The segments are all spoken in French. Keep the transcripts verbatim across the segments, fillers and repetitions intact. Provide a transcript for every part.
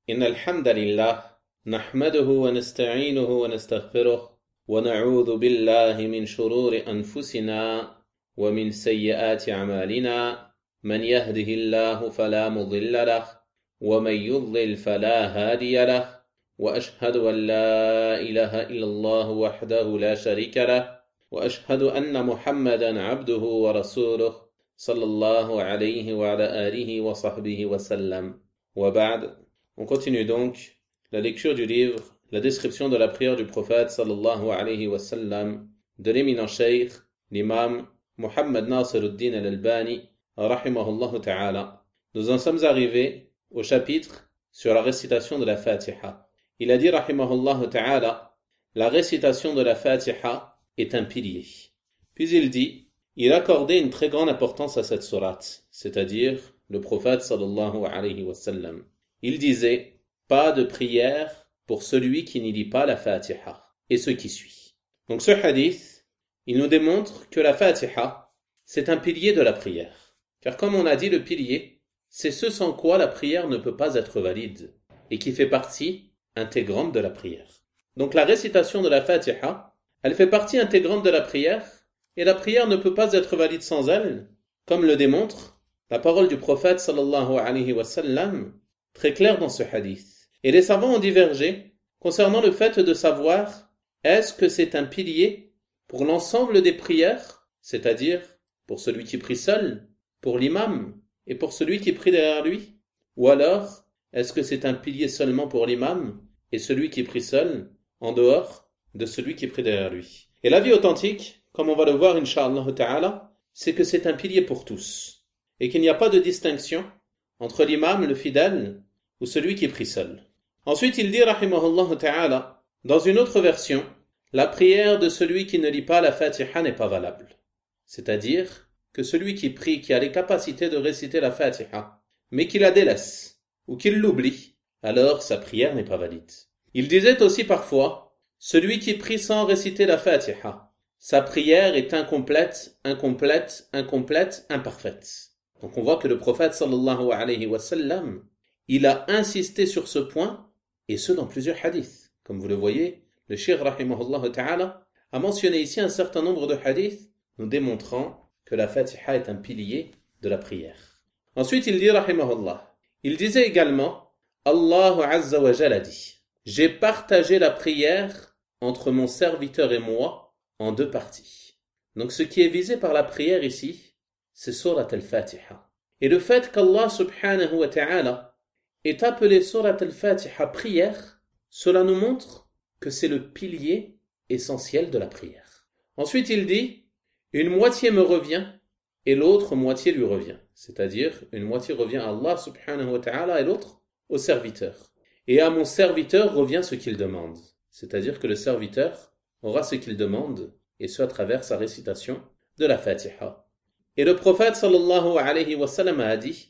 إن الحمد لله نحمده ونستعينه ونستغفره ونعوذ بالله من شرور أنفسنا ومن سيئات أعمالنا من يهده الله فلا مضل له ومن يضلل فلا هادي له وأشهد أن لا إله إلا الله وحده لا شريك له وأشهد أن محمدا عبده ورسوله صلى الله عليه وعلى آله وصحبه وسلم وبعد. On continue donc la lecture du livre, la description de la prière du prophète sallallahu alayhi wa sallam de l'éminent cheikh, l'imam Muhammad Nasiruddin al-Albani, rahimahullah ta'ala. Nous en sommes arrivés au chapitre sur la récitation de la Fatiha. Il a dit rahimahullah ta'ala, la récitation de la Fatiha est un pilier. Puis il dit, il accordait une très grande importance à cette sourate, c'est-à-dire le prophète sallallahu alayhi wa sallam. Il disait, pas de prière pour celui qui n'y lit pas la Fatiha, et ce qui suit. Donc ce hadith, il nous démontre que la Fatiha, c'est un pilier de la prière. Car comme on a dit, le pilier, c'est ce sans quoi la prière ne peut pas être valide, et qui fait partie intégrante de la prière. Donc la récitation de la Fatiha, elle fait partie intégrante de la prière, et la prière ne peut pas être valide sans elle, comme le démontre la parole du prophète sallallahu alayhi wa sallam, très clair dans ce hadith. Et les savants ont divergé concernant le fait de savoir est-ce que c'est un pilier pour l'ensemble des prières, c'est-à-dire pour celui qui prie seul, pour l'imam et pour celui qui prie derrière lui, ou alors est-ce que c'est un pilier seulement pour l'imam et celui qui prie seul en dehors de celui qui prie derrière lui. Et l'avis authentique, comme on va le voir incha'Allah ta'ala, c'est que c'est un pilier pour tous et qu'il n'y a pas de distinction entre l'imam, le fidèle, ou celui qui prie seul. Ensuite, il dit, rahimahullah ta'ala, dans une autre version, la prière de celui qui ne lit pas la Fatiha n'est pas valable. C'est-à-dire que celui qui prie, qui a les capacités de réciter la Fatiha, mais qui la délaisse, ou qu'il l'oublie, alors sa prière n'est pas valide. Il disait aussi parfois, celui qui prie sans réciter la Fatiha, sa prière est incomplète, incomplète, incomplète, imparfaite. Donc on voit que le prophète sallallahu alayhi wa sallam, il a insisté sur ce point, et ce dans plusieurs hadiths. Comme vous le voyez, le cheikh rahimahullah ta'ala a mentionné ici un certain nombre de hadiths, nous démontrant que la Fatiha est un pilier de la prière. Ensuite il dit rahimahullah, il disait également, Allah azza wa jalla dit, j'ai partagé la prière entre mon serviteur et moi en deux parties. Donc ce qui est visé par la prière ici, c'est Surat al-Fatiha. Et le fait qu'Allah subhanahu wa ta'ala ait appelé Surat al-Fatiha prière, cela nous montre que c'est le pilier essentiel de la prière. Ensuite il dit, une moitié me revient et l'autre moitié lui revient. C'est-à-dire, une moitié revient à Allah subhanahu wa ta'ala et l'autre au serviteur. Et à mon serviteur revient ce qu'il demande. C'est-à-dire que le serviteur aura ce qu'il demande, et ce à travers sa récitation de la Fatiha. Et le prophète sallallahu alayhi wa sallam a dit,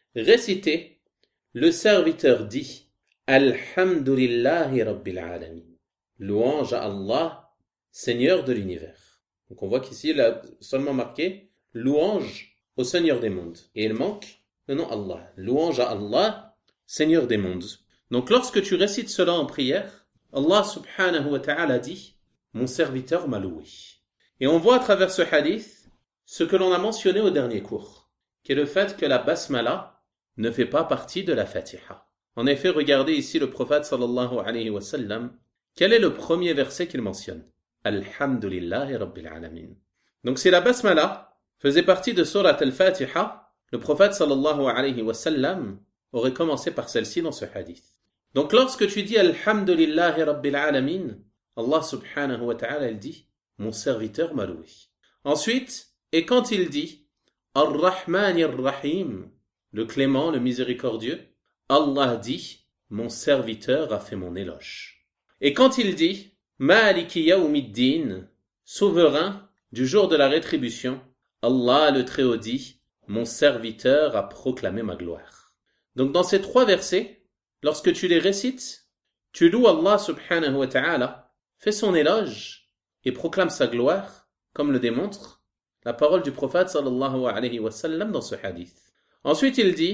récitez, le serviteur dit, Alhamdulillahi Rabbil Alamin. Louange à Allah, Seigneur de l'univers. Donc on voit qu'ici il a seulement marqué louange au Seigneur des mondes. Et il manque le nom Allah. Louange à Allah, Seigneur des mondes. Donc lorsque tu récites cela en prière, Allah subhanahu wa ta'ala dit, mon serviteur m'a loué. Et on voit à travers ce hadith ce que l'on a mentionné au dernier cours, qui est le fait que la basmala ne fait pas partie de la Fatiha. En effet, regardez ici le prophète sallallahu alayhi wa sallam, quel est le premier verset qu'il mentionne? Alhamdulillahi Rabbil Alamin. Donc si la basmala faisait partie de Surat al-Fatiha, le prophète sallallahu alayhi wa sallam aurait commencé par celle-ci dans ce hadith. Donc lorsque tu dis Alhamdulillahi Rabbil Alamin, Allah subhanahu wa ta'ala il dit, mon serviteur m'a loué. Ensuite, et quand il dit Ar-Rahman Ar-Rahim, le clément, le miséricordieux, Allah dit, mon serviteur a fait mon éloge. Et quand il dit Maliki Yawmiddin, souverain du jour de la rétribution, Allah le Très-Haut dit, mon serviteur a proclamé ma gloire. Donc dans ces trois versets, lorsque tu les récites, tu loues Allah subhanahu wa ta'ala, fais son éloge et proclame sa gloire, comme le démontre la parole du prophète sallallahu alayhi wa sallam dans ce hadith. Ensuite il dit,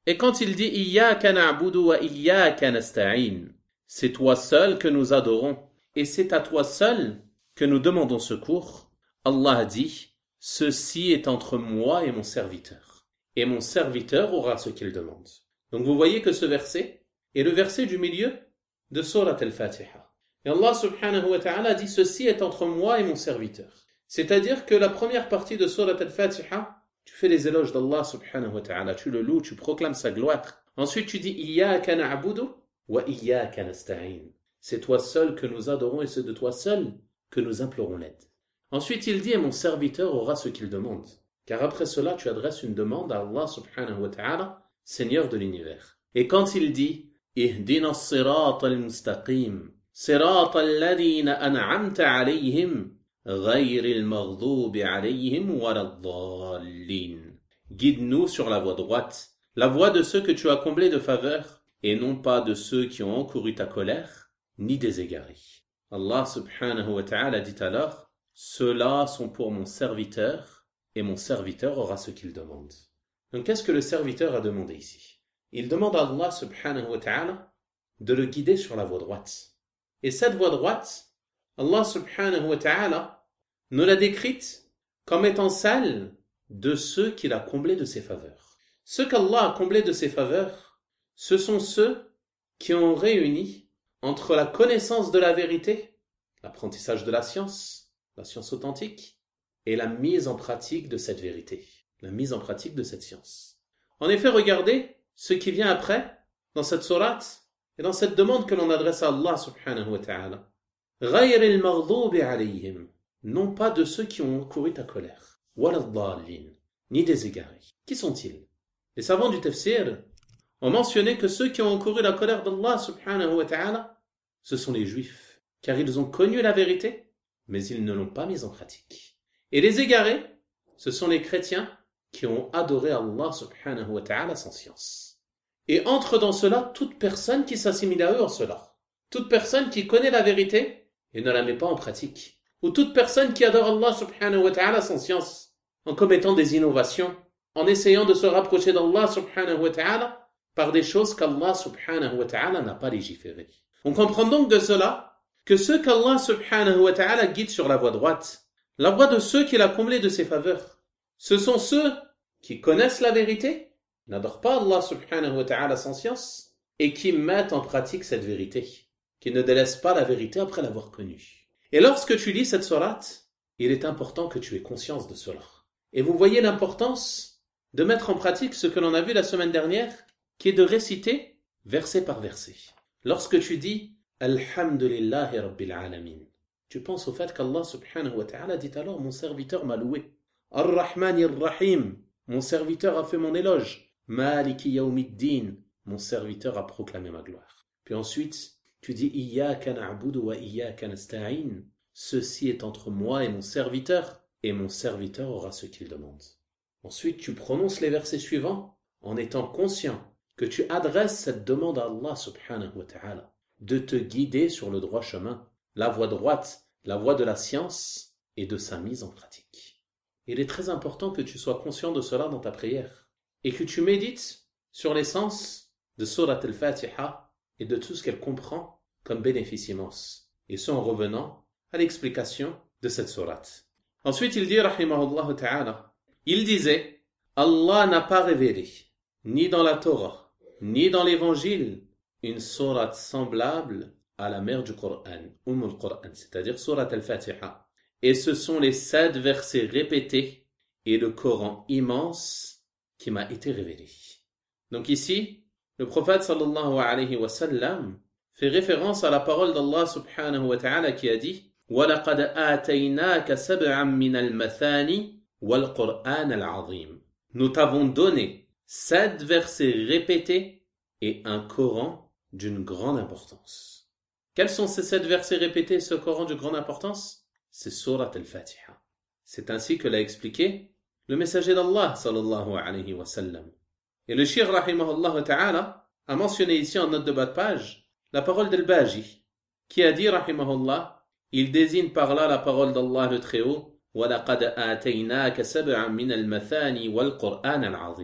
Et quand il dit Iyyaka na'budu wa iyyaka nasta'in, c'est toi seul que nous adorons et c'est à toi seul que nous demandons secours. Allah dit, ceci est entre moi et mon serviteur. Et mon serviteur aura ce qu'il demande. Donc vous voyez que ce verset est le verset du milieu de Surat al-Fatiha. Et Allah subhanahu wa ta'ala dit, ceci est entre moi et mon serviteur. C'est-à-dire que la première partie de Surat al-Fatiha, tu fais les éloges d'Allah subhanahu wa ta'ala, tu le loues, tu proclames sa gloire. Ensuite tu dis, Iyyaka na'budu wa iyyaka nasta'in. C'est toi seul que nous adorons et c'est de toi seul que nous implorons l'aide. Ensuite il dit, et mon serviteur aura ce qu'il demande. Car après cela, tu adresses une demande à Allah subhanahu wa ta'ala, Seigneur de l'univers. Et quand il dit, Ihdina as-sirata al-mustaqim, sirata alladhina an'amta alayhim, ghayri al-maghdubi alayhim waladdallin. Guide-nous sur la voie droite, la voie de ceux que tu as comblés de faveur, et non pas de ceux qui ont encouru ta colère, ni des égarés. Allah subhanahu wa ta'ala dit alors, ceux-là sont pour mon serviteur, et mon serviteur aura ce qu'il demande. Donc qu'est-ce que le serviteur a demandé ici? Il demande à Allah subhanahu wa ta'ala de le guider sur la voie droite. Et cette voie droite, Allah subhanahu wa ta'ala nous l'a décrite comme étant celle de ceux qu'il a comblés de ses faveurs. Ceux qu'Allah a comblés de ses faveurs, ce sont ceux qui ont réuni entre la connaissance de la vérité, l'apprentissage de la science, la science authentique, et la mise en pratique de cette vérité, la mise en pratique de cette science. En effet, regardez ce qui vient après, dans cette sourate, et dans cette demande que l'on adresse à Allah subhanahu wa ta'ala. غَيْرِ الْمَغْضُوبِ عَلَيْهِمْ, non pas de ceux qui ont encouru ta colère, وَلَضَّالِّينَ, ni des égarés. Qui sont-ils? Les savants du tafsir ont mentionné que ceux qui ont encouru la colère d'Allah subhanahu wa ta'ala, ce sont les juifs, car ils ont connu la vérité, mais ils ne l'ont pas mise en pratique. Et les égarés, ce sont les chrétiens qui ont adoré Allah subhanahu wa ta'ala sans science. Et entre dans cela toute personne qui s'assimile à eux en cela. Toute personne qui connaît la vérité et ne la met pas en pratique. Ou toute personne qui adore Allah subhanahu wa ta'ala sans science, en commettant des innovations, en essayant de se rapprocher d'Allah subhanahu wa ta'ala par des choses qu'Allah subhanahu wa ta'ala n'a pas légiférées. On comprend donc de cela que ceux qu'Allah subhanahu wa ta'ala guide sur la voie droite, la voie de ceux qu'il a comblés de ses faveurs, ce sont ceux qui connaissent la vérité, n'adorent pas Allah subhanahu wa ta'ala sans science, et qui mettent en pratique cette vérité, qui ne délaissent pas la vérité après l'avoir connue. Et lorsque tu lis cette sourate, il est important que tu aies conscience de cela. Et vous voyez l'importance de mettre en pratique ce que l'on a vu la semaine dernière, qui est de réciter verset par verset. Lorsque tu dis « Alhamdulillahi Rabbil Alamin », tu penses au fait qu'Allah subhanahu wa ta'ala dit alors « Mon serviteur m'a loué ». « Ar-Rahman ar-Rahim » mon serviteur a fait mon éloge. « Maliki yawmiddin » mon serviteur a proclamé ma gloire. Puis ensuite, tu dis « Iyyaka na'budu wa iyyaka nasta'in » ceci est entre moi et mon serviteur, et mon serviteur aura ce qu'il demande. Ensuite, tu prononces les versets suivants en étant conscient que tu adresses cette demande à Allah subhanahu wa ta'ala de te guider sur le droit chemin, la voie droite, la voie de la science et de sa mise en pratique. Il est très important que tu sois conscient de cela dans ta prière et que tu médites sur l'essence de Surat al-Fatiha et de tout ce qu'elle comprend comme bénéfice immense, et ce en revenant à l'explication de cette sourate. Ensuite, il dit, rahimahullah ta'ala, il disait, Allah n'a pas révélé, ni dans la Torah, ni dans l'Évangile, une sourate semblable à la mère du Coran, Umm al-Quran, c'est-à-dire Surat al-Fatiha. Et ce sont les sept versets répétés et le Coran immense qui m'a été révélé. Donc ici, le prophète sallallahu alayhi wa sallam fait référence à la parole d'Allah subhanahu wa ta'ala qui a dit وَلَقَدْ آتَيْنَاكَ سَبْعًا مِنَ الْمَثَانِ وَالْقُرْآنَ الْعَظِيمِ. Nous t'avons donné sept versets répétés et un Coran d'une grande importance. Quels sont ces sept versets répétés et ce Coran de grande importance? C'est Surat al-Fatiha. C'est ainsi que l'a expliqué le messager d'Allah sallallahu alayhi wa sallam. Et le Cheikh rahimahullah ta'ala a mentionné ici en note de bas de page la parole d'Al-Baji qui a dit rahimahullah, il désigne par là la parole d'Allah le Très-Haut وَلَقَدْ آتَيْنَاكَ سَبْعًا مِنَ الْمَثَانِ وَالْقُرْآنَ الْعَظِيمِ.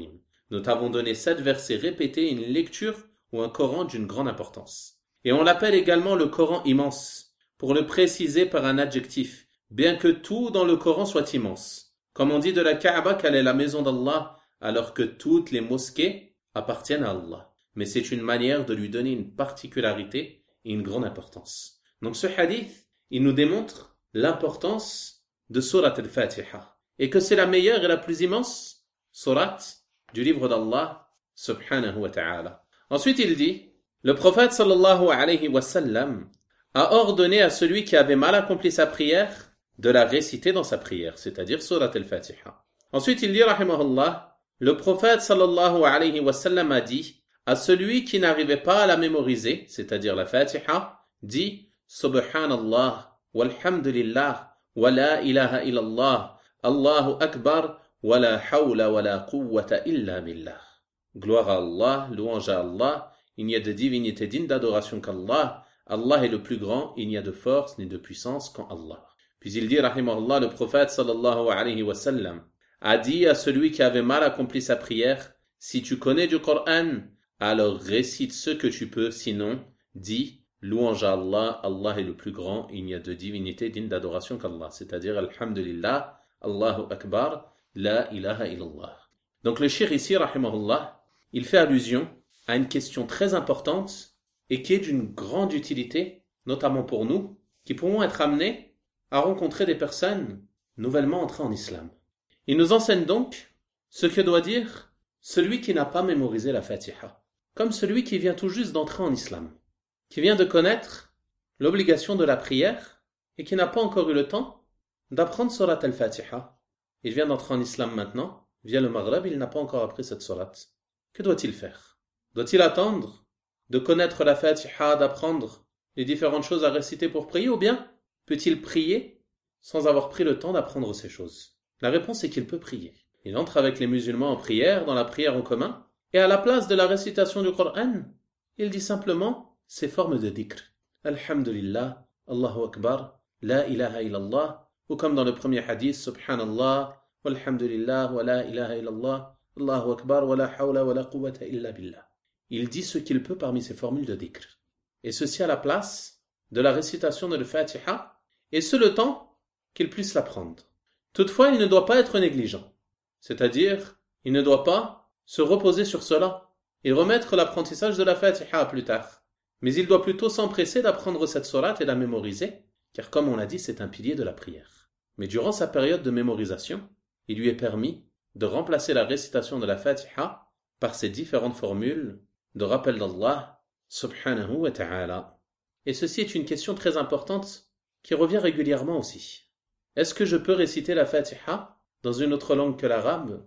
Nous t'avons donné sept versets répétés, une lecture ou un Coran d'une grande importance. Et on l'appelle également le Coran immense, pour le préciser par un adjectif, bien que tout dans le Coran soit immense. Comme on dit de la Kaaba qu'elle est la maison d'Allah, alors que toutes les mosquées appartiennent à Allah. Mais c'est une manière de lui donner une particularité et une grande importance. Donc ce hadith, il nous démontre l'importance de Surat al-Fatiha, et que c'est la meilleure et la plus immense surat du livre d'Allah subhanahu wa ta'ala. Ensuite il dit, le prophète sallallahu alayhi wa sallam a ordonné à celui qui avait mal accompli sa prière de la réciter dans sa prière, c'est-à-dire Surat al-Fatiha. Ensuite il dit, rahimahullah, le prophète sallallahu alayhi wa sallam a dit à celui qui n'arrivait pas à la mémoriser, c'est-à-dire la Fatiha, dit Subhanallah, walhamdulillah, wa la ilaha illallah, Allahu akbar, wa la hawla wa la quwwata illa billah. Gloire à Allah, louange à Allah, il n'y a de divinité digne d'adoration qu'Allah. Allah est le plus grand, il n'y a de force ni de puissance qu'en Allah. Puis il dit, rahimahullah, le prophète sallallahu alayhi wa sallam a dit à celui qui avait mal accompli sa prière, si tu connais du Coran, alors récite ce que tu peux, sinon, dis, louange à Allah, Allah est le plus grand, il n'y a de divinité digne d'adoration qu'Allah, c'est-à-dire, alhamdulillah, Allahu akbar, la ilaha illallah. Donc le shir ici, rahimahullah, il fait allusion à une question très importante et qui est d'une grande utilité, notamment pour nous, qui pourront être amenés à rencontrer des personnes nouvellement entrées en islam. Il nous enseigne donc ce que doit dire celui qui n'a pas mémorisé la Fatiha, comme celui qui vient tout juste d'entrer en islam, qui vient de connaître l'obligation de la prière et qui n'a pas encore eu le temps d'apprendre Surat al-Fatiha. Il vient d'entrer en islam maintenant, via le Maghreb, il n'a pas encore appris cette surat. Que doit-il faire? Doit-il attendre de connaître la Fatiha, d'apprendre les différentes choses à réciter pour prier, ou bien peut-il prier sans avoir pris le temps d'apprendre ces choses? La réponse est qu'il peut prier. Il entre avec les musulmans en prière, dans la prière en commun, et à la place de la récitation du Coran, il dit simplement ces formes de dhikr. Alhamdulillah, Allahu Akbar, La ilaha illallah, ou comme dans le premier hadith, Subhanallah, walhamdulillah, wa la ilaha illallah, Allahu Akbar, wa la hawla wa la quwwata illa billah. Il dit ce qu'il peut parmi ces formules de dhikr. Et ceci à la place de la récitation de la Fatiha, et ce le temps qu'il puisse l'apprendre. Toutefois, il ne doit pas être négligent. C'est-à-dire, il ne doit pas se reposer sur cela et remettre l'apprentissage de la Fatiha plus tard. Mais il doit plutôt s'empresser d'apprendre cette sourate et la mémoriser, car comme on l'a dit, c'est un pilier de la prière. Mais durant sa période de mémorisation, il lui est permis de remplacer la récitation de la Fatiha par ces différentes formules de rappel d'Allah subhanahu wa ta'ala. Et ceci est une question très importante qui revient régulièrement aussi. Est-ce que je peux réciter la Fatiha dans une autre langue que l'arabe,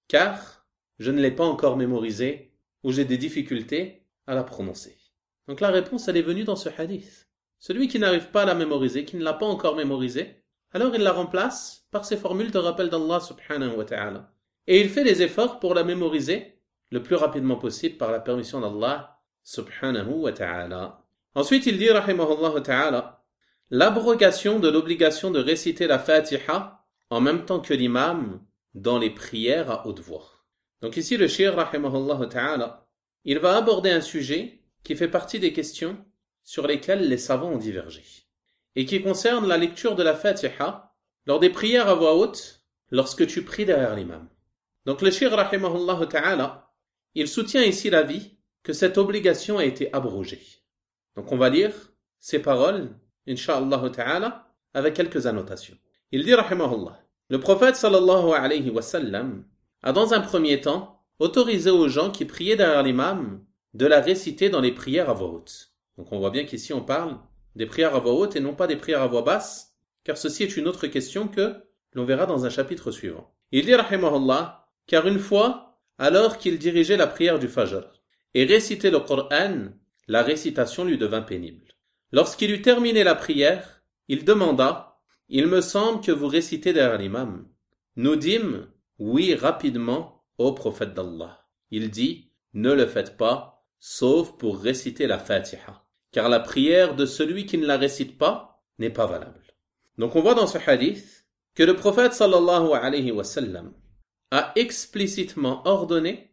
car je ne l'ai pas encore mémorisée ou j'ai des difficultés à la prononcer? Donc la réponse, elle est venue dans ce hadith. Celui qui n'arrive pas à la mémoriser, qui ne l'a pas encore mémorisée, alors il la remplace par ces formules de rappel d'Allah subhanahu wa ta'ala. Et il fait des efforts pour la mémoriser le plus rapidement possible par la permission d'Allah subhanahu wa ta'ala. Ensuite il dit, rahimahullah ta'ala, l'abrogation de l'obligation de réciter la Fatiha en même temps que l'imam dans les prières à haute voix. Donc ici le shir, rahimahullah ta'ala, il va aborder un sujet qui fait partie des questions sur lesquelles les savants ont divergé, et qui concerne la lecture de la Fatiha lors des prières à voix haute lorsque tu pries derrière l'imam. Donc le shir, rahimahullah ta'ala, il soutient ici l'avis que cette obligation a été abrogée. Donc on va lire ces paroles, incha'Allah ta'ala, avec quelques annotations. Il dit, rahimahullah, le prophète sallallahu alayhi wa sallam a dans un premier temps autorisé aux gens qui priaient derrière l'imam de la réciter dans les prières à voix haute. Donc on voit bien qu'ici on parle des prières à voix haute et non pas des prières à voix basse, car ceci est une autre question que l'on verra dans un chapitre suivant. Il dit, rahimahullah, car une fois, alors qu'il dirigeait la prière du Fajr et récitait le Coran, la récitation lui devint pénible. Lorsqu'il eut terminé la prière, il demanda, « Il me semble que vous récitez derrière l'imam. » Nous dîmes, « Oui, rapidement, ô prophète d'Allah. » Il dit, « Ne le faites pas, sauf pour réciter la Fatiha, car la prière de celui qui ne la récite pas n'est pas valable. » Donc on voit dans ce hadith que le prophète sallallahu alayhi wa sallam a explicitement ordonné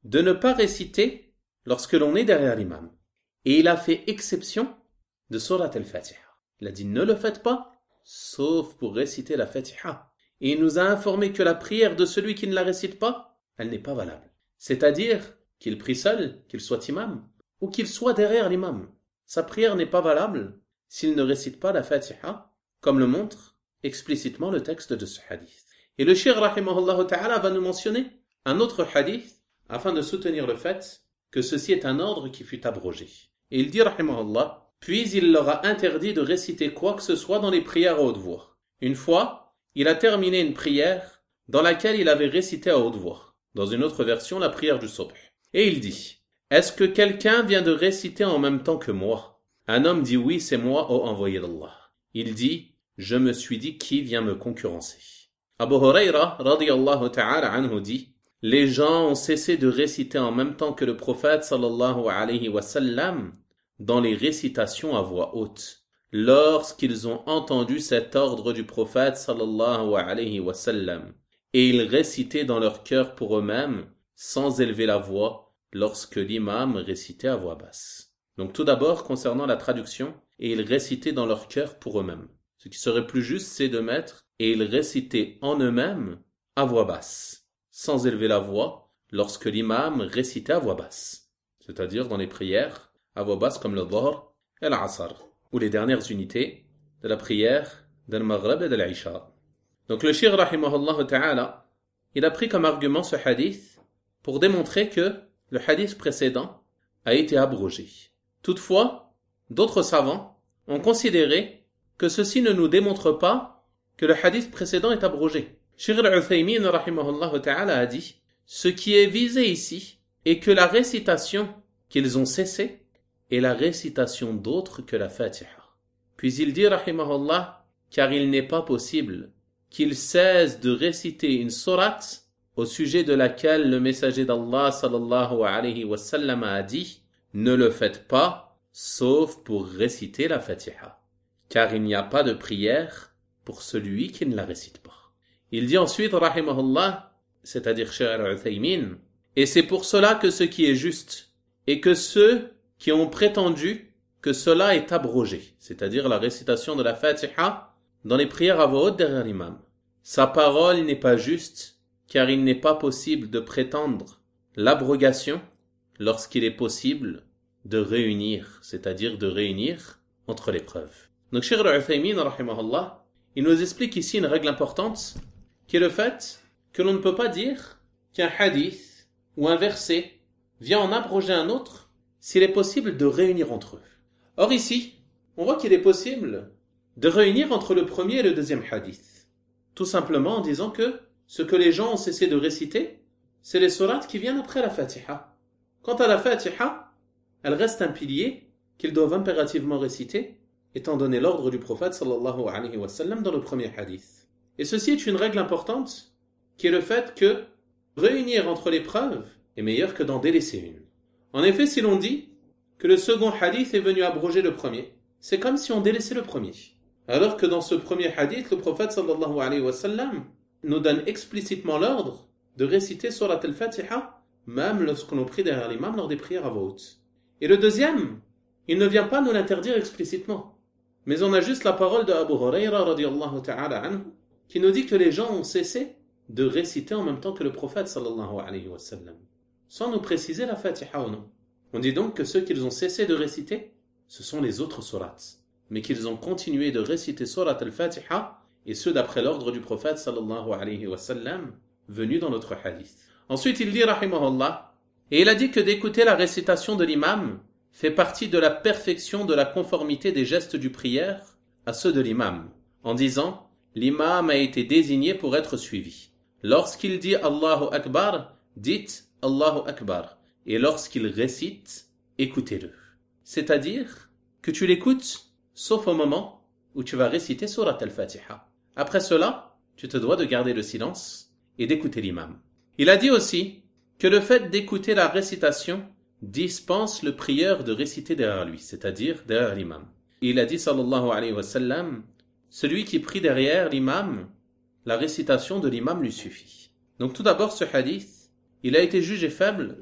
de ne pas réciter lorsque l'on est derrière l'imam. Et il a fait exception de Surat al-Fatiha. Il a dit ne le faites pas, sauf pour réciter la Fatiha. Et il nous a informé que la prière de celui qui ne la récite pas, elle n'est pas valable. C'est-à-dire qu'il prie seul, qu'il soit imam, ou qu'il soit derrière l'imam. Sa prière n'est pas valable s'il ne récite pas la Fatiha, comme le montre explicitement le texte de ce hadith. Et le Cheikh rahimahullah ta'ala va nous mentionner un autre hadith afin de soutenir le fait que ceci est un ordre qui fut abrogé. Et il dit rahimahullah, puis il leur a interdit de réciter quoi que ce soit dans les prières à haute voix. Une fois, il a terminé une prière dans laquelle il avait récité à haute voix. Dans une autre version, la prière du Subh. Et il dit, est-ce que quelqu'un vient de réciter en même temps que moi? Un homme dit oui, c'est moi, ô envoyé d'Allah. Il dit, je me suis dit qui vient me concurrencer. Abu Huraira, radiyallahu ta'ala anhu dit, les gens ont cessé de réciter en même temps que le prophète sallallahu alayhi wa sallam dans les récitations à voix haute, lorsqu'ils ont entendu cet ordre du prophète sallallahu alayhi wa sallam, et ils récitaient dans leur cœur pour eux-mêmes, sans élever la voix, lorsque l'imam récitait à voix basse. Donc tout d'abord, concernant la traduction, et ils récitaient dans leur cœur pour eux-mêmes. Ce qui serait plus juste, c'est de mettre « et ils récitaient en eux-mêmes à voix basse », sans élever la voix, lorsque l'imam récitait à voix basse. C'est-à-dire dans les prières à voix basse comme le Dhuhr et l'Asr, ou les dernières unités de la prière de l'Maghrib et de l'Isha. Donc le Cheikh rahimahullah ta'ala, il a pris comme argument ce hadith pour démontrer que le hadith précédent a été abrogé. Toutefois, d'autres savants ont considéré que ceci ne nous démontre pas que le hadith précédent est abrogé. Cheikh al-Uthaymin rahimahullah ta'ala a dit, ce qui est visé ici est que la récitation qu'ils ont cessée est la récitation d'autre que la Fatiha. Puis il dit rahimahullah, car il n'est pas possible qu'ils cessent de réciter une sourate au sujet de laquelle le messager d'Allah sallallahu alayhi wa sallam a dit, ne le faites pas, sauf pour réciter la Fatiha, car il n'y a pas de prière pour celui qui ne la récite pas. Il dit ensuite, rahimahullah, c'est-à-dire Cheikh al-Uthaymin, et c'est pour cela que ce qui est juste, et que ceux qui ont prétendu que cela est abrogé, c'est-à-dire la récitation de la Fatiha dans les prières à voix haute derrière l'imam. Sa parole n'est pas juste, car il n'est pas possible de prétendre l'abrogation lorsqu'il est possible de réunir, c'est-à-dire de réunir entre les preuves. Donc Cheikh al-Uthaymin, rahimahullah, il nous explique ici une règle importante, qui est le fait que l'on ne peut pas dire qu'un hadith ou un verset vient en abroger un autre s'il est possible de réunir entre eux. Or ici, on voit qu'il est possible de réunir entre le premier et le deuxième hadith. Tout simplement en disant que ce que les gens ont cessé de réciter, c'est les sourates qui viennent après la Fatiha. Quant à la Fatiha, elle reste un pilier qu'ils doivent impérativement réciter, étant donné l'ordre du prophète sallallahu alayhi wa sallam dans le premier hadith. Et ceci est une règle importante, qui est le fait que réunir entre les preuves est meilleur que d'en délaisser une. En effet, si l'on dit que le second hadith est venu abroger le premier, c'est comme si on délaissait le premier. Alors que dans ce premier hadith, le prophète sallallahu alayhi wa sallam nous donne explicitement l'ordre de réciter surat al-Fatiha, même lorsque l'on prie derrière l'imam lors des prières à voix haute. Et le deuxième, il ne vient pas nous l'interdire explicitement. Mais on a juste la parole de Abu Huraira radiyallahu ta'ala anhu, qui nous dit que les gens ont cessé de réciter en même temps que le prophète sallallahu alayhi wa sallam, sans nous préciser la Fatiha ou non. On dit donc que ceux qu'ils ont cessé de réciter, ce sont les autres sourates, mais qu'ils ont continué de réciter surat al-Fatiha, et ceux d'après l'ordre du prophète sallallahu alayhi wa sallam, venu dans notre hadith. Ensuite il dit rahimahullah, et il a dit que d'écouter la récitation de l'imam fait partie de la perfection de la conformité des gestes du prière à ceux de l'imam, en disant l'imam a été désigné pour être suivi. Lorsqu'il dit Allahu Akbar, dites Allahu Akbar, et lorsqu'il récite, écoutez-le. C'est-à-dire que tu l'écoutes, sauf au moment où tu vas réciter surat al-Fatiha. Après cela, tu te dois de garder le silence et d'écouter l'imam. Il a dit aussi que le fait d'écouter la récitation dispense le prieur de réciter derrière lui, c'est-à-dire derrière l'imam. Il a dit sallallahu alayhi wa sallam, celui qui prie derrière l'imam, la récitation de l'imam lui suffit. Donc tout d'abord ce hadith, il a été jugé faible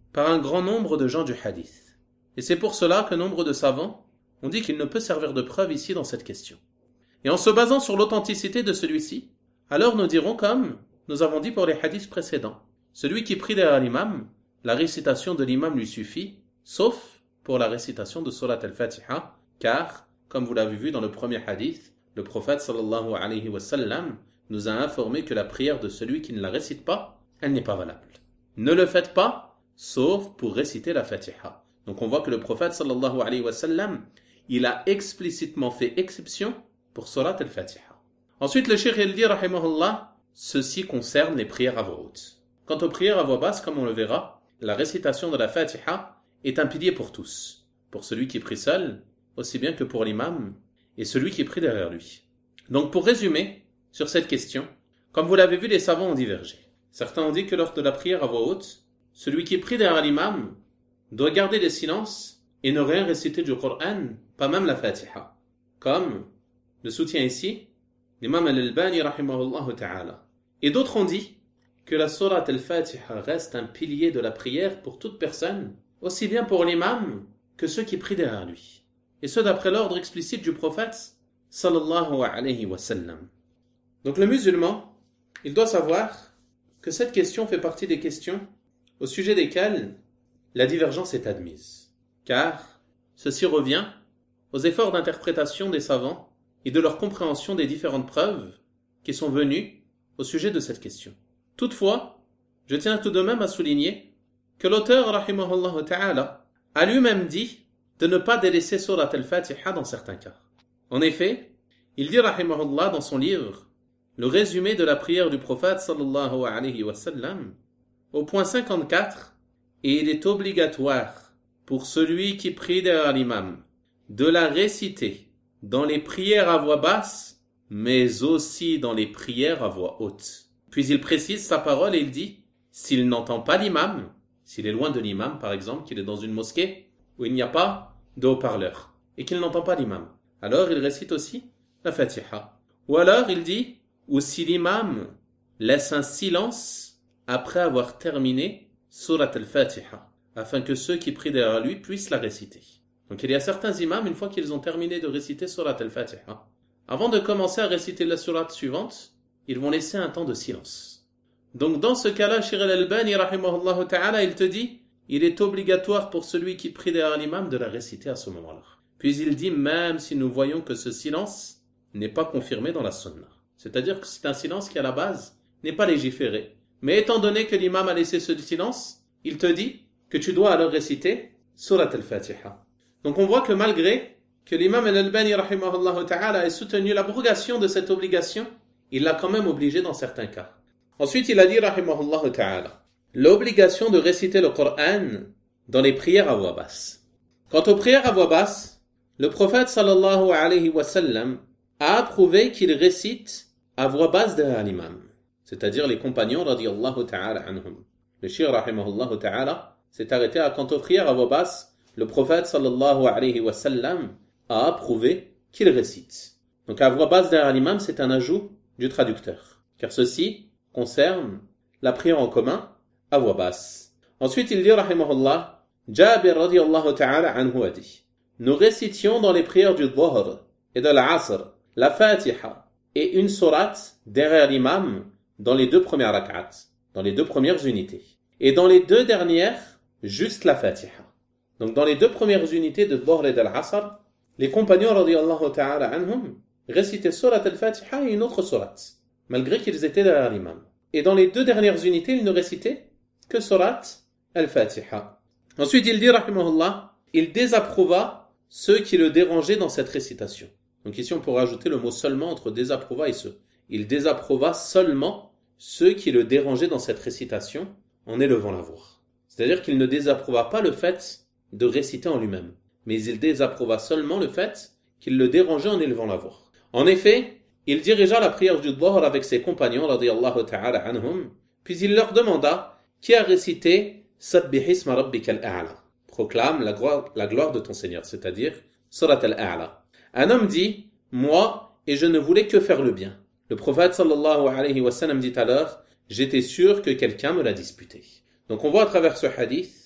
par un grand nombre de gens du hadith. Et c'est pour cela que nombre de savants ont dit qu'il ne peut servir de preuve ici dans cette question. Et en se basant sur l'authenticité de celui-ci, alors nous dirons comme nous avons dit pour les hadiths précédents. Celui qui prie derrière l'imam, la récitation de l'imam lui suffit, sauf pour la récitation de Surat al-Fatiha, car, comme vous l'avez vu dans le premier hadith, le prophète sallallahu alayhi wa sallam nous a informé que la prière de celui qui ne la récite pas, elle n'est pas valable. Ne le faites pas, sauf pour réciter la Fatiha. Donc on voit que le prophète sallallahu alayhi wa sallam, il a explicitement fait exception pour Surat al-Fatiha. Ensuite, le cheikh il dit, rahimahullah, ceci concerne les prières à voix haute. Quant aux prières à voix basse, comme on le verra, la récitation de la Fatiha est un pilier pour tous, pour celui qui prie seul, aussi bien que pour l'imam, et celui qui prie derrière lui. Donc pour résumer, sur cette question, comme vous l'avez vu, les savants ont divergé. Certains ont dit que lors de la prière à voix haute, celui qui prie derrière l'imam doit garder le silence et ne rien réciter du Coran, pas même la Fatiha. Comme le soutient ici l'imam al-Albani rahimahullah ta'ala. Et d'autres ont dit que la Surat al-Fatiha reste un pilier de la prière pour toute personne, aussi bien pour l'imam que ceux qui prient derrière lui. Et ce d'après l'ordre explicite du prophète sallallahu alayhi wa sallam. Donc le musulman, il doit savoir que cette question fait partie des questions au sujet desquelles la divergence est admise. Car ceci revient aux efforts d'interprétation des savants et de leur compréhension des différentes preuves qui sont venues au sujet de cette question. Toutefois, je tiens tout de même à souligner que l'auteur, rahimahullah ta'ala, a lui-même dit de ne pas délaisser Surat al-Fatiha dans certains cas. En effet, il dit, rahimahullah, dans son livre, le résumé de la prière du prophète, sallallahu alayhi wa sallam, au point cinquante-quatre, et il est obligatoire pour celui qui prie derrière l'imam de la réciter dans les prières à voix basse, mais aussi dans les prières à voix haute. Puis il précise sa parole et il dit, s'il n'entend pas l'imam, s'il est loin de l'imam, par exemple, qu'il est dans une mosquée où il n'y a pas de haut-parleur et qu'il n'entend pas l'imam, alors il récite aussi la Fatiha. Ou alors il dit, ou si l'imam laisse un silence après avoir terminé Surat al-Fatiha, afin que ceux qui prient derrière lui puissent la réciter. Donc il y a certains imams, une fois qu'ils ont terminé de réciter Surat al-Fatiha, avant de commencer à réciter la sourate suivante, ils vont laisser un temps de silence. Donc dans ce cas-là, Cheikh al-Albani, rahimahullah ta'ala, il te dit, il est obligatoire pour celui qui prie derrière l'imam de la réciter à ce moment-là. Puis il dit, même si nous voyons que ce silence n'est pas confirmé dans la sunna. C'est-à-dire que c'est un silence qui à la base n'est pas légiféré. Mais étant donné que l'imam a laissé ce silence, il te dit que tu dois alors réciter Surat al-Fatiha. Donc on voit que malgré que l'imam al-Albani rahimahullah ta'ala ait soutenu l'abrogation de cette obligation, il l'a quand même obligé dans certains cas. Ensuite il a dit rahimahullah ta'ala l'obligation de réciter le Coran dans les prières à voix basse. Quant aux prières à voix basse, le prophète sallallahu alayhi wa sallam a approuvé qu'il récite à voix basse derrière l'imam, c'est-à-dire les compagnons radiyallahu ta'ala anhum. Le cheikh rahimahullah ta'ala s'est arrêté à quant aux prières à voix basse, le prophète sallallahu alayhi wa sallam a approuvé qu'il récite. Donc à voix basse derrière l'imam, c'est un ajout du traducteur, car ceci concerne la prière en commun à voix basse. Ensuite il dit rahimahullah, Jabir radiyallahu ta'ala anhu a dit, nous récitions dans les prières du Dhuhr et de l'Asr la Fatiha et une sourate derrière l'imam dans les deux premières rak'at, dans les deux premières unités. Et dans les deux dernières, juste la Fatiha. Donc dans les deux premières unités de Dhuhr et de l'Asr, les compagnons radiyallahu ta'ala anhum récitaient surat al-Fatiha et une autre sourate, malgré qu'ils étaient derrière l'imam. Et dans les deux dernières unités, ils ne récitaient que surat al-Fatiha. Ensuite il dit rahimahullah, il désapprouva ceux qui le dérangeaient dans cette récitation. Donc ici on pourrait ajouter le mot seulement entre désapprouva et ceux. Il désapprouva seulement ceux qui le dérangeaient dans cette récitation en élevant la voix. C'est-à-dire qu'il ne désapprouva pas le fait de réciter en lui-même, mais il désapprouva seulement le fait qu'il le dérangeait en élevant la voix. En effet, il dirigea la prière du Dhuhr avec ses compagnons radiyallahu ta'ala anhum, puis il leur demanda qui a récité Sabbih isma rabbikal a'la, proclame la gloire, la gloire de ton Seigneur, c'est-à-dire Surat al-A'la. Un homme dit, moi, et je ne voulais que faire le bien. Le prophète sallallahu alayhi wa sallam dit alors, j'étais sûr que quelqu'un me l'a disputé. Donc on voit à travers ce hadith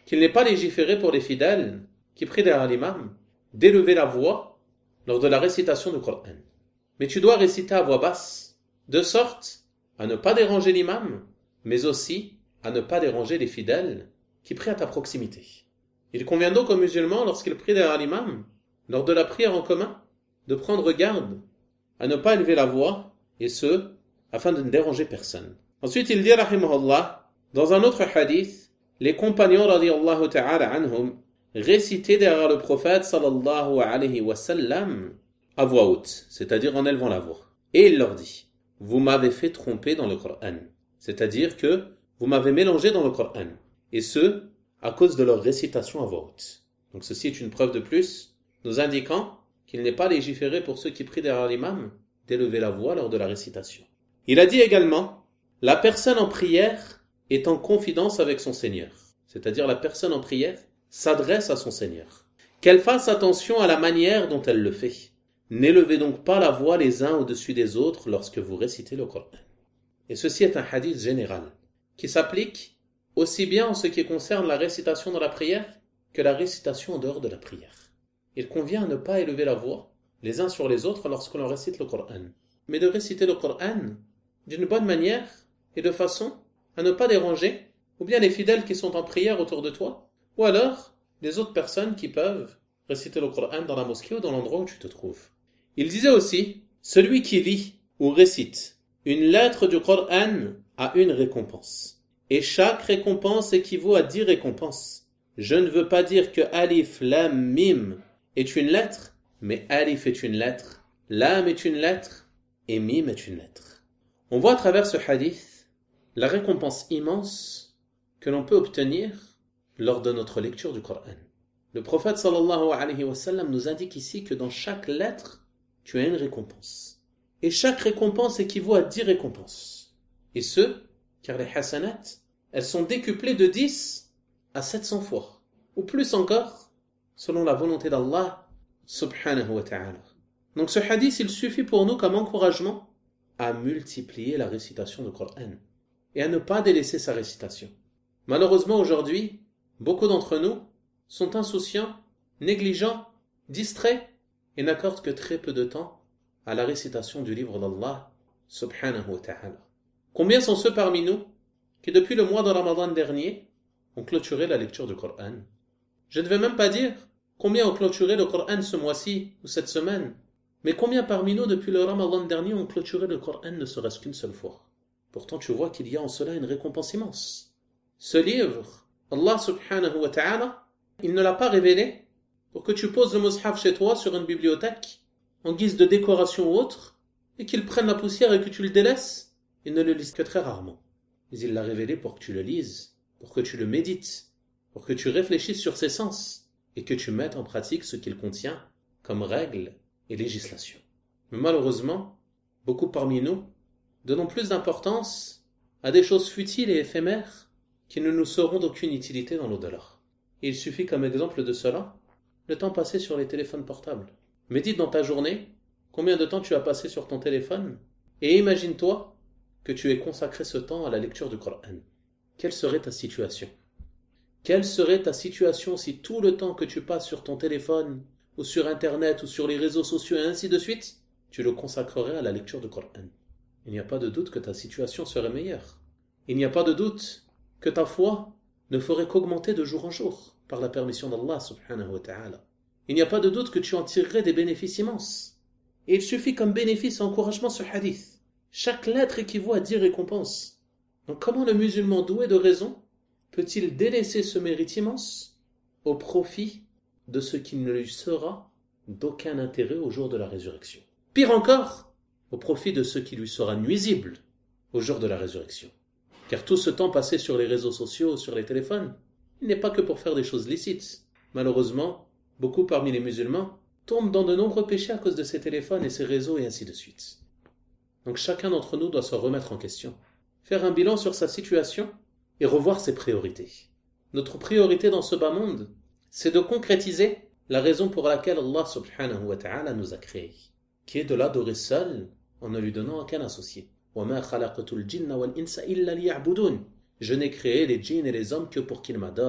qu'il n'est pas légiféré pour les fidèles qui prient derrière l'imam d'élever la voix lors de la récitation du Coran. Mais tu dois réciter à voix basse, de sorte à ne pas déranger l'imam, mais aussi à ne pas déranger les fidèles qui prient à ta proximité. Il convient donc aux musulmans, lorsqu'ils prient derrière l'imam, lors de la prière en commun, de prendre garde à ne pas élever la voix, et ce, afin de ne déranger personne. Ensuite, il dit, rahimahullah, dans un autre hadith, les compagnons, radiyallahu ta'ala anhum, récitaient derrière le prophète, sallallahu alayhi wa sallam, à voix haute, c'est-à-dire en élevant la voix. Et il leur dit, vous m'avez fait tromper dans le Coran, c'est-à-dire que vous m'avez mélangé dans le Coran, et ce, à cause de leur récitation à voix haute. Donc ceci est une preuve de plus, nous indiquant qu'il n'est pas légiféré pour ceux qui prient derrière l'imam d'élever la voix lors de la récitation. Il a dit également, la personne en prière est en confidence avec son Seigneur, c'est-à-dire la personne en prière s'adresse à son Seigneur. Qu'elle fasse attention à la manière dont elle le fait. N'élevez donc pas la voix les uns au-dessus des autres lorsque vous récitez le Coran. Et ceci est un hadith général qui s'applique aussi bien en ce qui concerne la récitation dans la prière que la récitation en dehors de la prière. Il convient à ne pas élever la voix les uns sur les autres lorsque l'on récite le Coran, mais de réciter le Coran d'une bonne manière et de façon à ne pas déranger ou bien les fidèles qui sont en prière autour de toi, ou alors les autres personnes qui peuvent réciter le Coran dans la mosquée ou dans l'endroit où tu te trouves. Il disait aussi, celui qui lit ou récite une lettre du Coran a une récompense, et chaque récompense équivaut à dix récompenses. Je ne veux pas dire que Alif, Lam, Mim est une lettre, mais Alif est une lettre, Lam est une lettre, et Mim est une lettre. On voit à travers ce hadith la récompense immense que l'on peut obtenir lors de notre lecture du Coran. Le prophète sallallahu alayhi wa sallam nous indique ici que dans chaque lettre, tu as une récompense. Et chaque récompense équivaut à dix récompenses. Et ce, car les hasanat, elles sont décuplées de dix à sept cents fois, ou plus encore, selon la volonté d'Allah subhanahu wa ta'ala. Donc ce hadith, il suffit pour nous comme encouragement à multiplier la récitation du Coran et à ne pas délaisser sa récitation. Malheureusement aujourd'hui, beaucoup d'entre nous sont insouciants, négligents, distraits et n'accordent que très peu de temps à la récitation du livre d'Allah subhanahu wa ta'ala. Combien sont ceux parmi nous qui depuis le mois de Ramadan dernier ont clôturé la lecture du Coran? Je ne vais même pas dire combien ont clôturé le Coran ce mois-ci ou cette semaine, mais combien parmi nous depuis le Ramadan dernier ont clôturé le Coran ne serait-ce qu'une seule fois? Pourtant tu vois qu'il y a en cela une récompense immense. Ce livre, Allah subhanahu wa ta'ala, il ne l'a pas révélé pour que tu poses le mushaf chez toi sur une bibliothèque en guise de décoration ou autre et qu'il prenne la poussière et que tu le délaisses et ne le lises que très rarement. Mais il l'a révélé pour que tu le lises, pour que tu le médites, pour que tu réfléchisses sur ses sens et que tu mettes en pratique ce qu'il contient comme règles et législation. Mais malheureusement, beaucoup parmi nous donnons plus d'importance à des choses futiles et éphémères qui ne nous seront d'aucune utilité dans l'au-delà. Il suffit comme exemple de cela le temps passé sur les téléphones portables. Médite dans ta journée combien de temps tu as passé sur ton téléphone et imagine-toi que tu aies consacré ce temps à la lecture du Coran. Quelle serait ta situation? Quelle serait ta situation si tout le temps que tu passes sur ton téléphone ou sur internet ou sur les réseaux sociaux et ainsi de suite, tu le consacrerais à la lecture du Coran? Il n'y a pas de doute que ta situation serait meilleure. Il n'y a pas de doute que ta foi ne ferait qu'augmenter de jour en jour par la permission d'Allah subhanahu wa ta'ala. Il n'y a pas de doute que tu en tirerais des bénéfices immenses. Et il suffit comme bénéfice et encouragement ce hadith. Chaque lettre équivaut à dix récompenses. Donc comment le musulman doué de raison peut-il délaisser ce mérite immense au profit de ce qui ne lui sera d'aucun intérêt au jour de la résurrection? Pire encore, au profit de ce qui lui sera nuisible au jour de la résurrection. Car tout ce temps passé sur les réseaux sociaux, sur les téléphones, il n'est pas que pour faire des choses licites. Malheureusement, beaucoup parmi les musulmans tombent dans de nombreux péchés à cause de ces téléphones et ces réseaux et ainsi de suite. Donc chacun d'entre nous doit se remettre en question, faire un bilan sur sa situation et revoir ses priorités. Notre priorité dans ce bas monde, c'est de concrétiser la raison pour laquelle Allah subhanahu wa ta'ala nous a créés, qui est de l'adorer seul en ne lui donnant aucun associé. وَمَا خَلَقْتُ الْجِنَّ وَالْإِنسَ إِلَّا لِيَعْبُدُونَ. Je n'ai créé les djinns et les hommes que pour qu'ils m'adorent.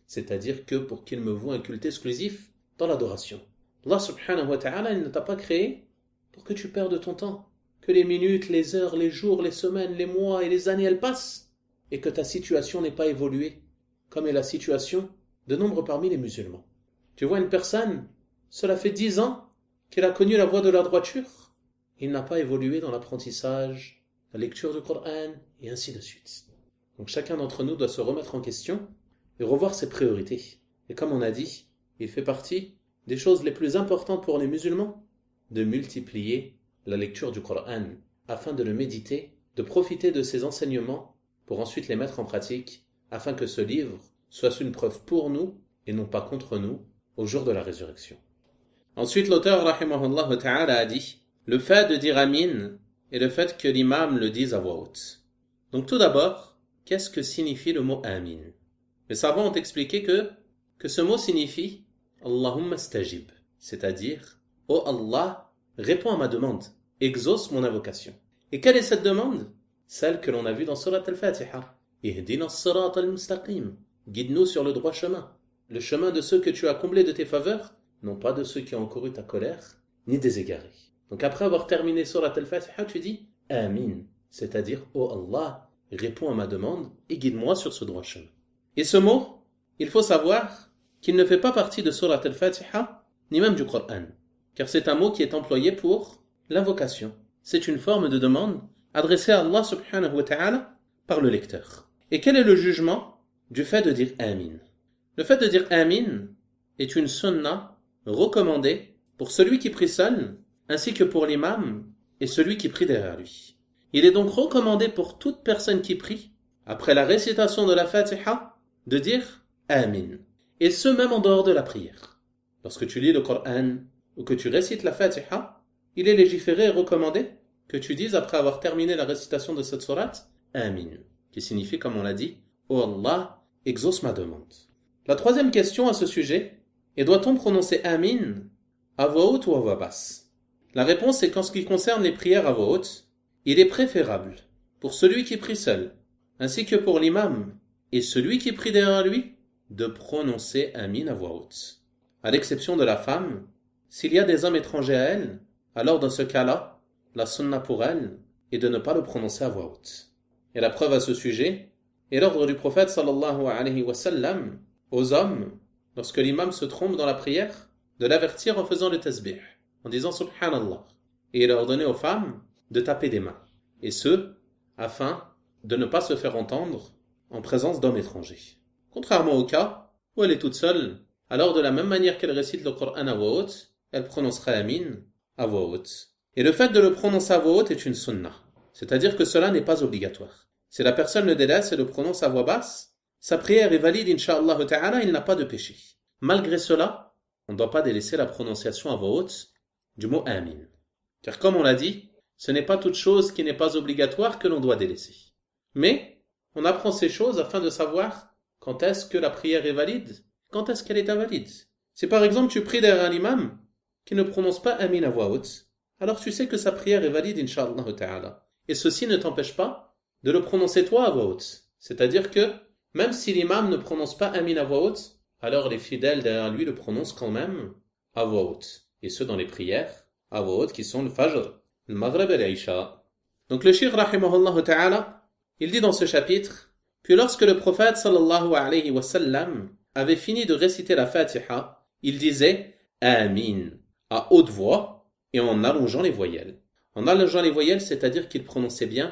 c'est-à-dire que pour qu'il me voue un culte exclusif dans l'adoration. Allah subhanahu wa ta'ala, il ne t'a pas créé pour que tu perdes ton temps, que les minutes, les heures, les jours, les semaines, les mois et les années, elles passent, et que ta situation n'ait pas évolué, comme est la situation de nombre parmi les musulmans. Tu vois une personne, cela fait dix ans qu'il a connu la voie de la droiture, il n'a pas évolué dans l'apprentissage, la lecture du Coran, et ainsi de suite. Donc chacun d'entre nous doit se remettre en question et revoir ses priorités. Et comme on a dit, il fait partie des choses les plus importantes pour les musulmans, de multiplier la lecture du Coran, afin de le méditer, de profiter de ses enseignements, pour ensuite les mettre en pratique, afin que ce livre soit une preuve pour nous, et non pas contre nous, au jour de la résurrection. Ensuite, l'auteur, rahimahullah ta'ala, a dit, le fait de dire Amin, et le fait que l'imam le dise à voix haute. Donc tout d'abord, qu'est-ce que signifie le mot Amin? Les savants ont expliqué que, que ce mot signifie Allahumma stajib, c'est-à-dire, oh Allah, réponds à ma demande, exauce mon invocation. Et quelle est cette demande? Celle que l'on a vue dans Surat al-Fatiha. Ihdina as-sirat al-mustaqim, guide-nous sur le droit chemin, le chemin de ceux que tu as comblés de tes faveurs, non pas de ceux qui ont encouru ta colère, ni des égarés. Donc après avoir terminé Surat al-Fatiha, tu dis Amin, c'est-à-dire, oh Allah, réponds à ma demande et guide-moi sur ce droit chemin. Et ce mot, il faut savoir qu'il ne fait pas partie de Surat al-Fatiha, ni même du Coran, car c'est un mot qui est employé pour l'invocation. C'est une forme de demande adressée à Allah subhanahu wa ta'ala par le lecteur. Et quel est le jugement du fait de dire Amin? Le fait de dire Amin est une sunna recommandée pour celui qui prie seul, ainsi que pour l'imam et celui qui prie derrière lui. Il est donc recommandé pour toute personne qui prie, après la récitation de la Fatiha, de dire Amin. Et ce même en dehors de la prière. Lorsque tu lis le Coran ou que tu récites la Fatiha, il est légiféré et recommandé que tu dises après avoir terminé la récitation de cette sourate Amin, qui signifie, comme on l'a dit, oh Allah, exauce ma demande. La troisième question à ce sujet est, doit-on prononcer Amin à voix haute ou à voix basse? La réponse est qu'en ce qui concerne les prières à voix haute, il est préférable pour celui qui prie seul, ainsi que pour l'imam et celui qui prie derrière lui, de prononcer Amin à voix haute. À l'exception de la femme, s'il y a des hommes étrangers à elle, alors dans ce cas-là, la sunna pour elle est de ne pas le prononcer à voix haute. Et la preuve à ce sujet est l'ordre du prophète sallallahu alayhi wa sallam aux hommes, lorsque l'imam se trompe dans la prière, de l'avertir en faisant le tasbih, en disant subhanallah. Et il a ordonné aux femmes de taper des mains. Et ce, afin de ne pas se faire entendre en présence d'hommes étrangers. Contrairement au cas où elle est toute seule, alors de la même manière qu'elle récite le Coran à voix haute, elle prononcera Amin à voix haute. Et le fait de le prononcer à voix haute est une sunna, c'est-à-dire que cela n'est pas obligatoire. Si la personne le délaisse et le prononce à voix basse, sa prière est valide, incha'Allah ta'ala, il n'a pas de péché. Malgré cela, on ne doit pas délaisser la prononciation à voix haute du mot Amin. Car comme on l'a dit, ce n'est pas toute chose qui n'est pas obligatoire que l'on doit délaisser. Mais, on apprend ces choses afin de savoir quand est-ce que la prière est valide, quand est-ce qu'elle est invalide. Si par exemple tu pries derrière un imam qui ne prononce pas Amin à voix haute, alors tu sais que sa prière est valide, incha'Allah ta'ala. Et ceci ne t'empêche pas de le prononcer toi à voix haute. C'est-à-dire que, même si l'imam ne prononce pas Amin à voix haute, alors les fidèles derrière lui le prononcent quand même à voix haute. Et ce dans les prières à voix haute qui sont le Fajr, le Maghrib et l'Aïcha. Donc le Cheikh rahimahullah ta'ala, il dit dans ce chapitre, puis lorsque le prophète sallallahu alayhi wa sallam avait fini de réciter la Fatiha, il disait Amin à haute voix et en allongeant les voyelles. En allongeant les voyelles, c'est-à-dire qu'il prononçait bien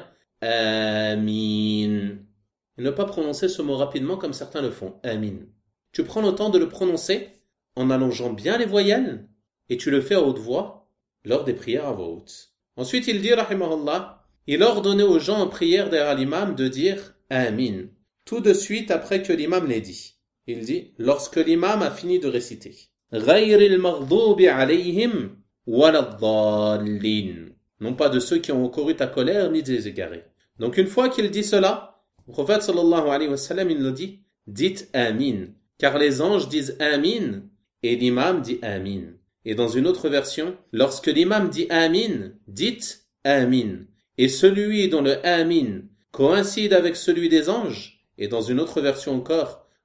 Amin. Et ne pas prononcer ce mot rapidement comme certains le font. Amin. Tu prends le temps de le prononcer en allongeant bien les voyelles et tu le fais à haute voix lors des prières à voix haute. Ensuite, il dit, rahimahullah, il ordonnait aux gens en prière derrière l'imam de dire Amin, tout de suite après que l'imam l'ait dit. Il dit, lorsque l'imam a fini de réciter. Ghayril maghdubi alayhim waladdallin. Non pas de ceux qui ont encouru ta colère ni des égarés. Donc une fois qu'il dit cela, le prophète sallallahu alayhi wa sallam, il nous dit, dites Amin, car les anges disent Amin et l'imam dit Amin. Et dans une autre version, lorsque l'imam dit Amin, dites Amin. Et celui dont le Amin coïncide avec celui des anges, et dans une autre version encore,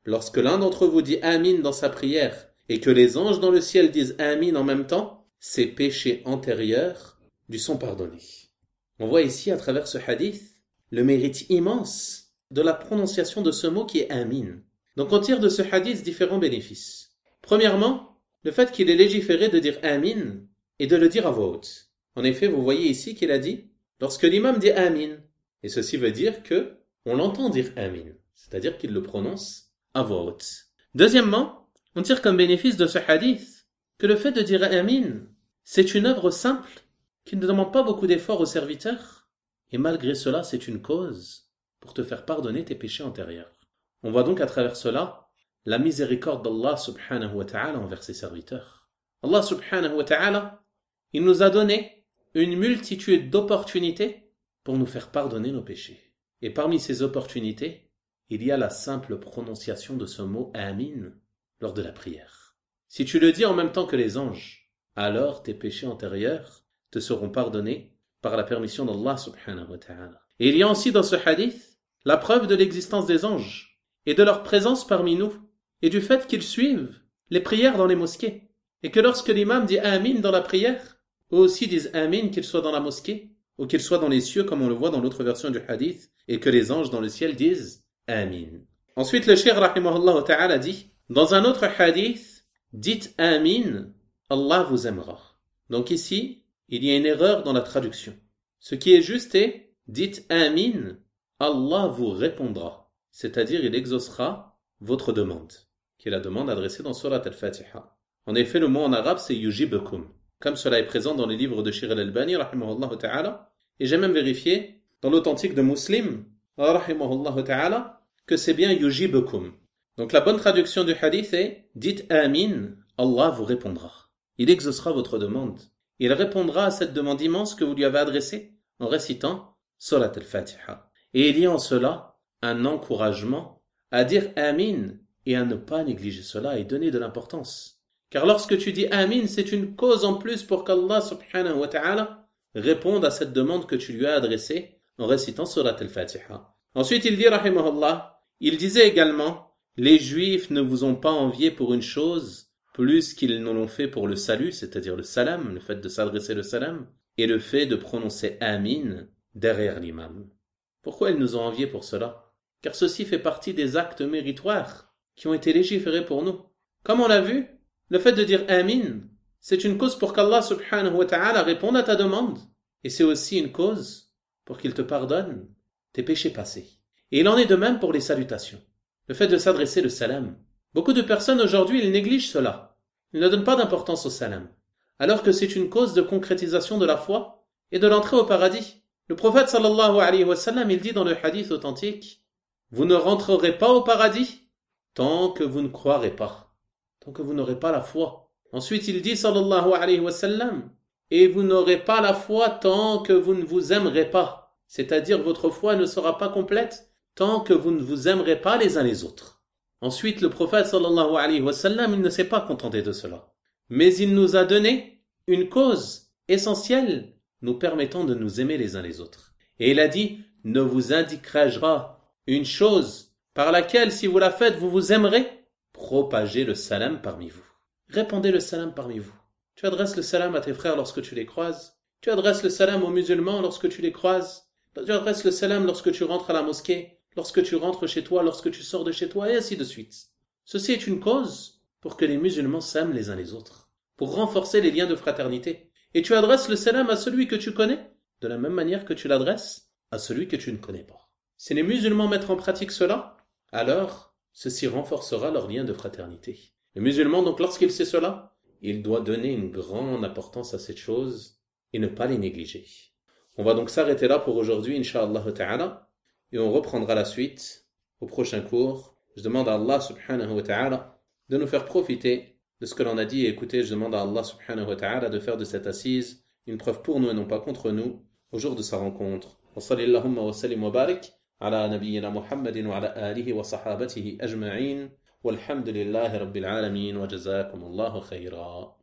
lorsque l'un d'entre vous dit Amin dans sa prière et que les anges dans le ciel disent Amin en même temps, ses péchés antérieurs lui sont pardonnés. On voit ici à travers ce hadith le mérite immense de la prononciation de ce mot qui est Amin. Donc on tire de ce hadith différents bénéfices. Premièrement, le fait qu'il est légiféré de dire Amin et de le dire à voix haute. En effet, vous voyez ici qu'il a dit lorsque l'imam dit Amin, et ceci veut dire que on l'entend dire Amin, c'est-à-dire qu'il le prononce à voix haute. Deuxièmement, on tire comme bénéfice de ce hadith que le fait de dire Amin, c'est une œuvre simple qui ne demande pas beaucoup d'efforts au serviteur, et malgré cela, c'est une cause pour te faire pardonner tes péchés antérieurs. On voit donc à travers cela la miséricorde d'Allah subhanahu wa ta'ala envers ses serviteurs. Allah subhanahu wa ta'ala, il nous a donné une multitude d'opportunités pour nous faire pardonner nos péchés. Et parmi ces opportunités, il y a la simple prononciation de ce mot Amin lors de la prière. Si tu le dis en même temps que les anges, alors tes péchés antérieurs te seront pardonnés par la permission d'Allah subhanahu wa ta'ala. Et il y a aussi dans ce hadith la preuve de l'existence des anges et de leur présence parmi nous et du fait qu'ils suivent les prières dans les mosquées et que lorsque l'imam dit Amin dans la prière, eux aussi disent Amin qu'ils soient dans la mosquée ou qu'ils soient dans les cieux comme on le voit dans l'autre version du hadith et que les anges dans le ciel disent Amin. Ensuite le cheikh rahimahullah ta'ala dit dans un autre hadith, dites Amin, Allah vous aimera. Donc ici, il y a une erreur dans la traduction. Ce qui est juste est dites Amin, Allah vous répondra, c'est-à-dire il exaucera votre demande, qui est la demande adressée dans Surat al-Fatiha. En effet, le mot en arabe c'est yujibukum, comme cela est présent dans les livres de Shir al-Albani, rahimahullah ta'ala, et j'ai même vérifié dans l'authentique de Muslim, rahimahullah ta'ala, que c'est bien yujibukum. Donc la bonne traduction du hadith est dites Amin, Allah vous répondra. Il exaucera votre demande. Il répondra à cette demande immense que vous lui avez adressée en récitant Surat al-Fatiha. Et il y a en cela un encouragement à dire Amin et à ne pas négliger cela et donner de l'importance. Car lorsque tu dis Amin, c'est une cause en plus pour qu'Allah subhanahu wa ta'ala réponde à cette demande que tu lui as adressée en récitant Surat al-Fatiha. Ensuite il dit rahimahullah, il disait également les Juifs ne vous ont pas envié pour une chose plus qu'ils ne l'ont fait pour le salut, c'est-à-dire le salam, le fait de s'adresser le salam, et le fait de prononcer Amin derrière l'imam. Pourquoi ils nous ont enviés pour cela? Car ceci fait partie des actes méritoires qui ont été légiférés pour nous. Comme on l'a vu, le fait de dire Amin, c'est une cause pour qu'Allah subhanahu wa ta'ala réponde à ta demande, et c'est aussi une cause pour qu'il te pardonne tes péchés passés. Et il en est de même pour les salutations. Le fait de s'adresser le salam. Beaucoup de personnes aujourd'hui, ils négligent cela. Ils ne donnent pas d'importance au salam. Alors que c'est une cause de concrétisation de la foi et de l'entrée au paradis. Le prophète sallallahu alayhi wa sallam, il dit dans le hadith authentique, vous ne rentrerez pas au paradis tant que vous ne croirez pas. Tant que vous n'aurez pas la foi. Ensuite, il dit sallallahu alayhi wa sallam, et vous n'aurez pas la foi tant que vous ne vous aimerez pas. C'est-à-dire votre foi ne sera pas complète tant que vous ne vous aimerez pas les uns les autres. Ensuite, le prophète sallallahu alayhi wa sallam, il ne s'est pas contenté de cela. Mais il nous a donné une cause essentielle nous permettant de nous aimer les uns les autres. Et il a dit, ne vous indiquerai-je pas une chose par laquelle, si vous la faites, vous vous aimerez? Propagez le salam parmi vous. Répandez le salam parmi vous. Tu adresses le salam à tes frères lorsque tu les croises. Tu adresses le salam aux musulmans lorsque tu les croises. Tu adresses le salam lorsque tu rentres à la mosquée, lorsque tu rentres chez toi, lorsque tu sors de chez toi, et ainsi de suite. Ceci est une cause pour que les musulmans s'aiment les uns les autres, pour renforcer les liens de fraternité. Et tu adresses le salam à celui que tu connais, de la même manière que tu l'adresses à celui que tu ne connais pas. Si les musulmans mettent en pratique cela, alors ceci renforcera leurs liens de fraternité. Le musulman, donc, lorsqu'il sait cela, il doit donner une grande importance à cette chose et ne pas les négliger. On va donc s'arrêter là pour aujourd'hui, incha'Allah ta'ala, et on reprendra la suite au prochain cours. Je demande à Allah subhanahu wa ta'ala de nous faire profiter de ce que l'on a dit et écouter. Je demande à Allah subhanahu wa ta'ala de faire de cette assise une preuve pour nous et non pas contre nous au jour de sa rencontre. Wa sallallahu wa sallim wa barik ala nabiyyina Muhammadin wa ala alihi wa sahabatihi ajma'in walhamdulillahi rabbil alamin wa jazakumullahu khayra.